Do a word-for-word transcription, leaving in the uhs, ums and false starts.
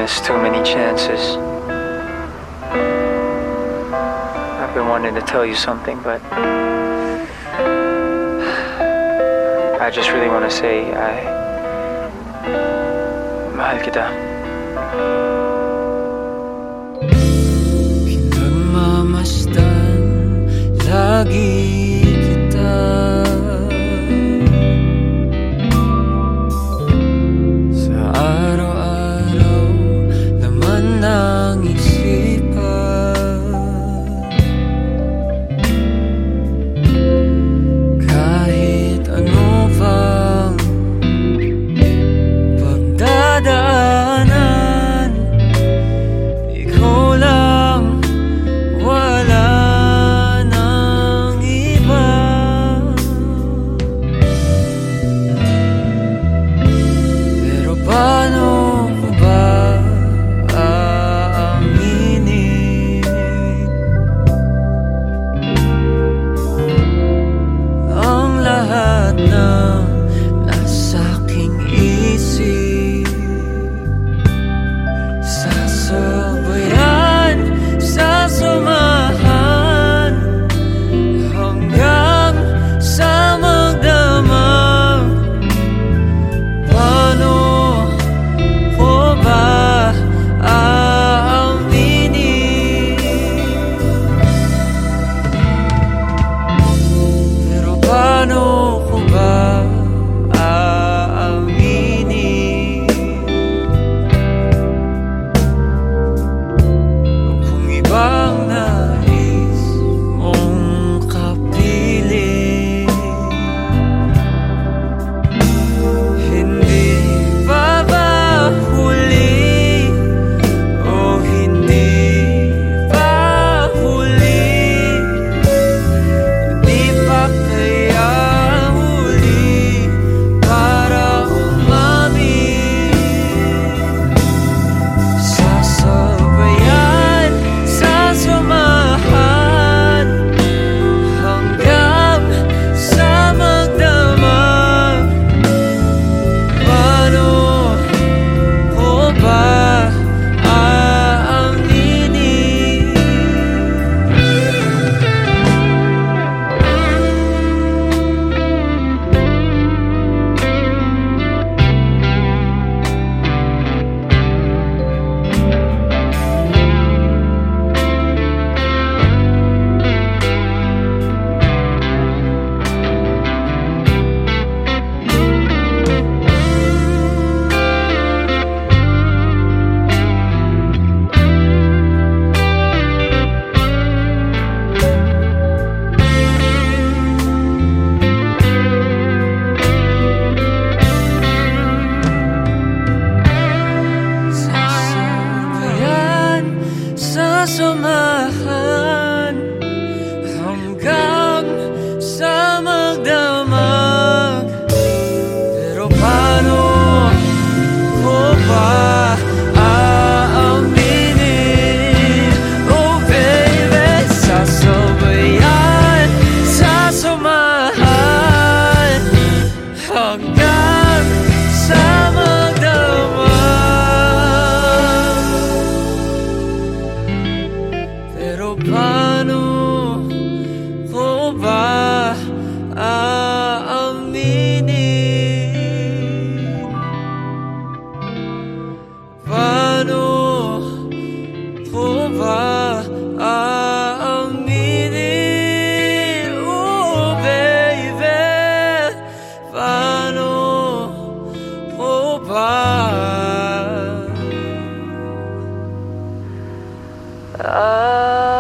us too many chances. I've been wanting to tell you something, but I just really want to say I mahal kita. Pinagmamasdan lagi kita sa araw-araw, laman ng isipan. Kahit ano pang pagdadaanan, ikaw lang, wala nang iba. Pero paano ko ba aaminin ang lahat ng nasa aking isip? Sasabayan, sasamahan hanggang sa magdamag. Paano ko ba aaminin? Pero paano ko ba aaminin kung ibang nais mong kapiling? Hindi pa ba huli o hindi pa huli? Hindi pa kaya huli para umamin? Sasabayan, sasamahan hanggang sa magdamag. Paano ko ba aaminin? Sasabayan, sasamahan hanggang sa magdamag. Pero paano ko ba aaminin? Oh baby, sasabayan, sasamahan hanggang sa magdamag. Pero paano ko ba aaminin? Paano ko ba aaminin? Oh baby, paano ko ba